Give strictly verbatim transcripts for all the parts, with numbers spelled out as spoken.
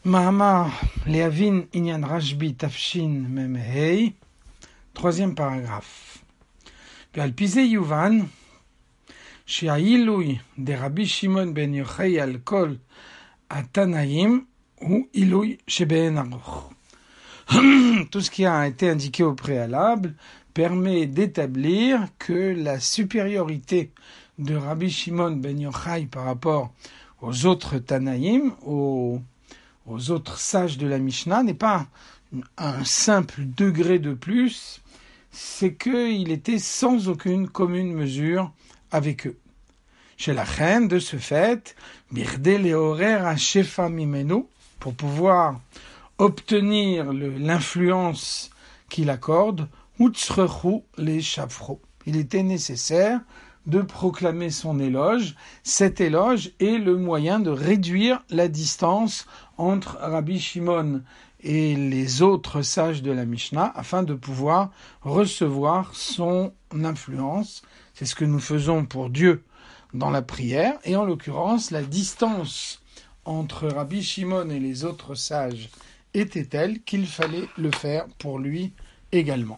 Mahamar Leavin Inyan Rashbi Tafshin Mem Hei, troisième paragraphe. Al Pizé Yuvan, She'ailui de Rabbi Shimon ben Yochai al Kol Atanaim ou Ilui Sheben Aruch. Tout ce qui a été indiqué au préalable permet d'établir que la supériorité de Rabbi Shimon ben Yochai par rapport aux autres Tanaïm, aux, aux autres sages de la Mishnah, n'est pas un simple degré de plus, c'est qu'il était sans aucune commune mesure avec eux. Chez la reine, de ce fait, Birde Leorer à Shefa Mimenu, pour pouvoir obtenir le, l'influence qu'il accorde, Utzrechu les Shafro. Il était nécessaire de proclamer son éloge. Cet éloge est le moyen de réduire la distance entre Rabbi Shimon et les autres sages de la Mishnah afin de pouvoir recevoir son influence. C'est ce que nous faisons pour Dieu dans la prière. Et en l'occurrence, la distance entre Rabbi Shimon et les autres sages était telle qu'il fallait le faire pour lui également.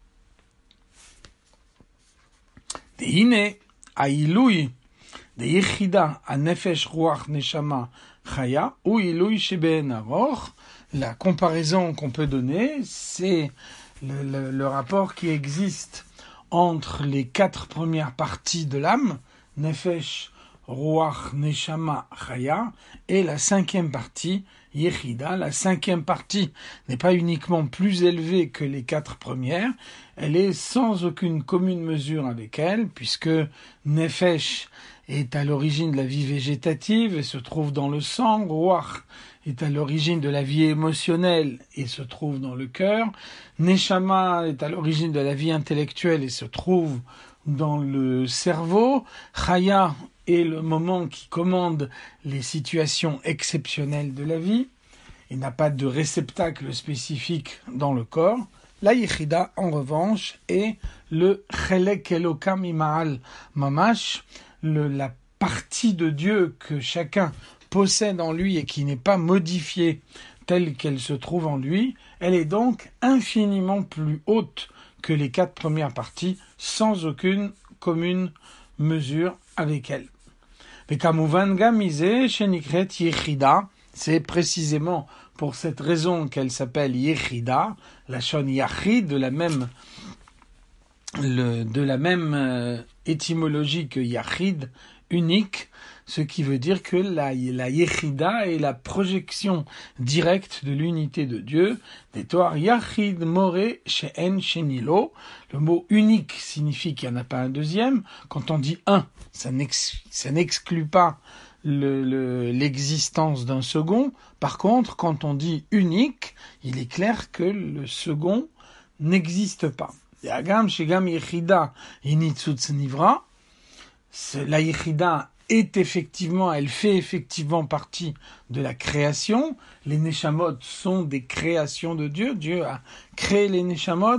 Dehine ailui de yechida a nefesh ruach neshama chaya ou ilui sheben aroch. La comparaison qu'on peut donner, c'est le, le, le rapport qui existe entre les quatre premières parties de l'âme, nefesh, ruach, neshama, chaya, et la cinquième partie, yechida. La cinquième partie n'est pas uniquement plus élevée que les quatre premières, elle est sans aucune commune mesure avec elle, puisque nefesh est à l'origine de la vie végétative et se trouve dans le sang, ruach est à l'origine de la vie émotionnelle et se trouve dans le cœur, neshama est à l'origine de la vie intellectuelle et se trouve dans le cerveau, chaya est le moment qui commande les situations exceptionnelles de la vie, il n'a pas de réceptacle spécifique dans le corps. La yechida, en revanche, est le chelek elokam ima'al mamash, le, la partie de Dieu que chacun possède en lui et qui n'est pas modifiée telle qu'elle se trouve en lui. Elle est donc infiniment plus haute que les quatre premières parties, sans aucune commune mesure avec elle. Vekamuvan gamize shenikret yechida, c'est précisément pour cette raison qu'elle s'appelle yechida, la shon yachid, de la même, le, de la même euh, étymologie que yachid, unique, ce qui veut dire que la, la yechida est la projection directe de l'unité de Dieu. Des toars yachid more she'en shenilo. Le mot unique signifie qu'il n'y en a pas un deuxième. Quand on dit un, ça, n'ex, ça n'exclut pas le, le, l'existence d'un second. Par contre, quand on dit unique, il est clair que le second n'existe pas. Yagam shegam yechida initzutz nivra. La yechida est effectivement, elle fait effectivement partie de la création. Les neshamot sont des créations de Dieu. Dieu a créé les neshamot.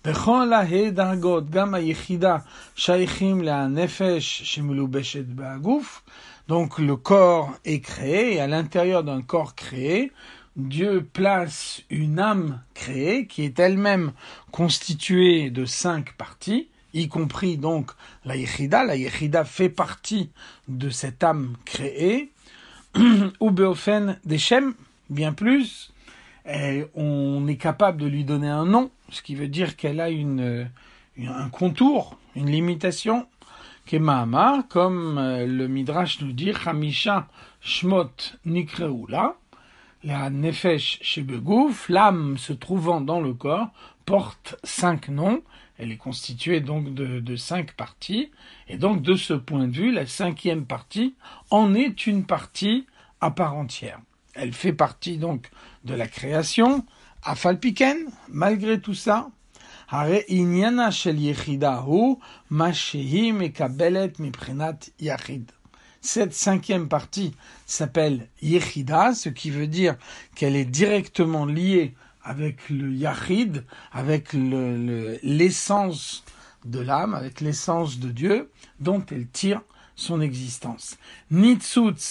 Donc le corps est créé et à l'intérieur d'un corps créé, Dieu place une âme créée qui est elle-même constituée de cinq parties, y compris donc la yechida. La yechida fait partie de cette âme créée. Ou beofen deshem, bien plus, et on est capable de lui donner un nom, ce qui veut dire qu'elle a une, une un contour, une limitation. Kemahama, comme le Midrash nous dit, Chamisha shmot nikreula, la nefesh shebegouf, l'âme se trouvant dans le corps, porte cinq noms. Elle est constituée donc de, de cinq parties. Et donc, de ce point de vue, la cinquième partie en est une partie à part entière. Elle fait partie donc de la création. Afalpiken, malgré tout ça, hare inyana shel yechida hu ma shehi mekabelet miprinat yachid. Cette cinquième partie s'appelle yechida, ce qui veut dire qu'elle est directement liée avec le yachid, avec le, le, l'essence de l'âme, avec l'essence de Dieu, dont elle tire son existence. Nitzutz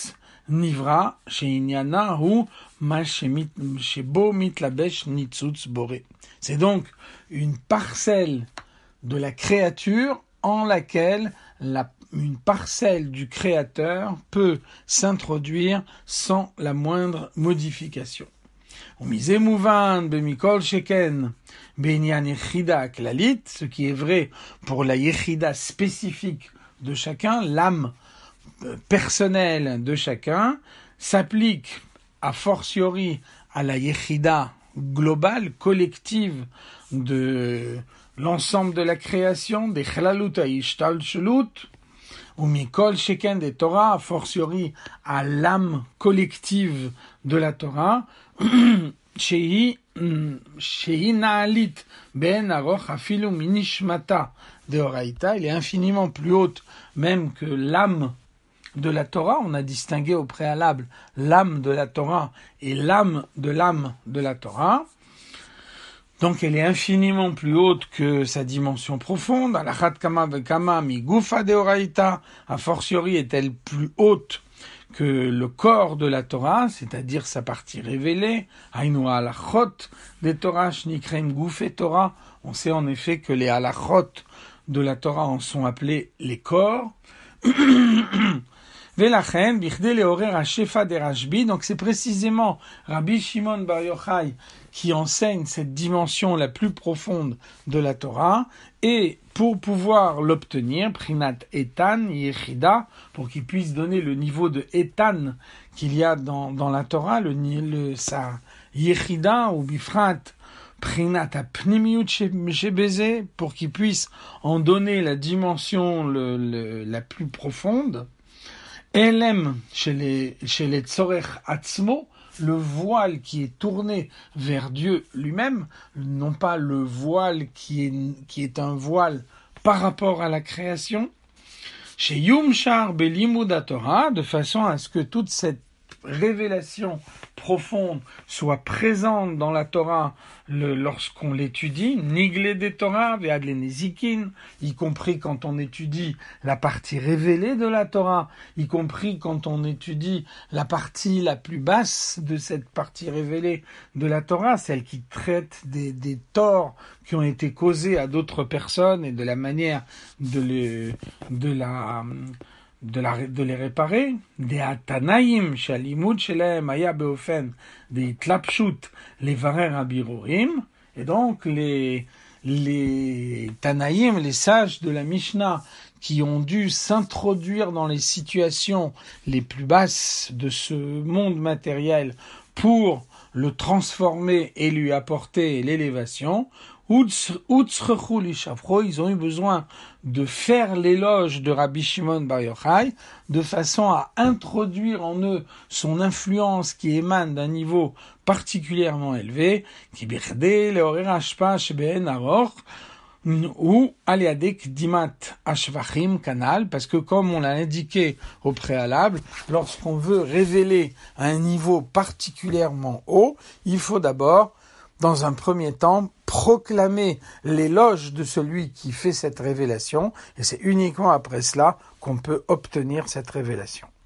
nivra sheinyana hu ma shebo mitlabesh nitzutz boré. C'est donc une parcelle de la créature en laquelle la, une parcelle du créateur peut s'introduire sans la moindre modification. Umizemouvan bemikol sheken benyan yechida klalit, ce qui est vrai pour la yechida spécifique de chacun, l'âme personnelle de chacun, s'applique a fortiori à la yechida globale, collective de l'ensemble de la création, des chlalut haishtal shelut, ou mikol sheken des Torah, a fortiori à l'âme collective de la Torah, shehi shehi naalit ben aroch afilu minishmata de Oraita, il est infiniment plus haute même que l'âme de la Torah. On a distingué au préalable l'âme de la Torah et l'âme de l'âme de la Torah. Donc elle est infiniment plus haute que sa dimension profonde. Alachat kama vekama mi gufa de Oraita, a fortiori est-elle plus haute que le corps de la Torah, c'est-à-dire sa partie révélée. Hainu halachot des Torah shnikreim guf et Torah. On sait en effet que les halachot de la Torah en sont appelés les corps. Velachen bichdei leorer hashefa de Rashbi. Donc c'est précisément Rabbi Shimon Bar Yochai qui enseigne cette dimension la plus profonde de la Torah, et pour pouvoir l'obtenir, Prinat Etan Yechida, pour qu'il puisse donner le niveau de Etan qu'il y a dans, dans la Torah, le, le sa Yechida ou Bifrat Prinat Apnimiut Shebeze, pour qu'il puisse en donner la dimension le, le, la plus profonde. Elem chez les chez les Tzorech Atzmo, le voile qui est tourné vers Dieu lui-même, non pas le voile qui est, qui est un voile par rapport à la création, chez Yumshar Belimud Torah, de façon à ce que toute cette révélation profonde soit présente dans la Torah le, lorsqu'on l'étudie, Nigle des Torah, Ve'ad le Nezikin, y compris quand on étudie la partie révélée de la Torah, y compris quand on étudie la partie la plus basse de cette partie révélée de la Torah, celle qui traite des, des torts qui ont été causés à d'autres personnes et de la manière de, les, de la... De, la, de les réparer, des atanaïm, shalimud shelem aya beofen, des tlapshut, les varer abirorim, et donc les, les tanaïm, les sages de la Mishnah, qui ont dû s'introduire dans les situations les plus basses de ce monde matériel pour le transformer et lui apporter l'élévation, ils ont eu besoin de faire l'éloge de Rabbi Shimon Bar Yochai de façon à introduire en eux son influence qui émane d'un niveau particulièrement élevé, qui birdé leorer hashpa sheben aroch ou aliadek dimat ashvachim canal, parce que comme on l'a indiqué au préalable, lorsqu'on veut révéler un niveau particulièrement haut, il faut d'abord, dans un premier temps, proclamer l'éloge de celui qui fait cette révélation, et c'est uniquement après cela qu'on peut obtenir cette révélation.